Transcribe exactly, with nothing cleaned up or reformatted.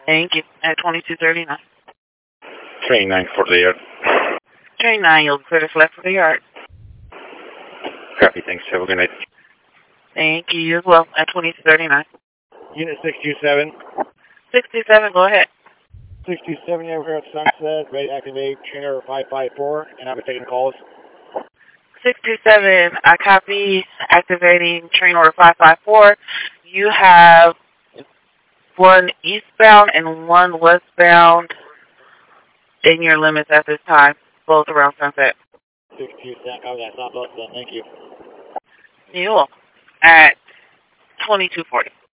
Thank you. At twenty-two thirty-nine. Train nine for the yard. Train nine, you'll clear the flat for the yard. Copy, thanks. Have a good night. Thank you, you as well. At twenty-two thirty-nine. Unit six two seven. sixty-seven, go ahead. six two seven, over here at Sunset, ready to activate trainer five five four, and I'll be taking calls. six two seven, I copy, activating train order five five four. You have one eastbound and one westbound in your limits at this time, both around Sunset. six two seven, copy that. Stop both of them. Thank you. You will. At twenty-two forty.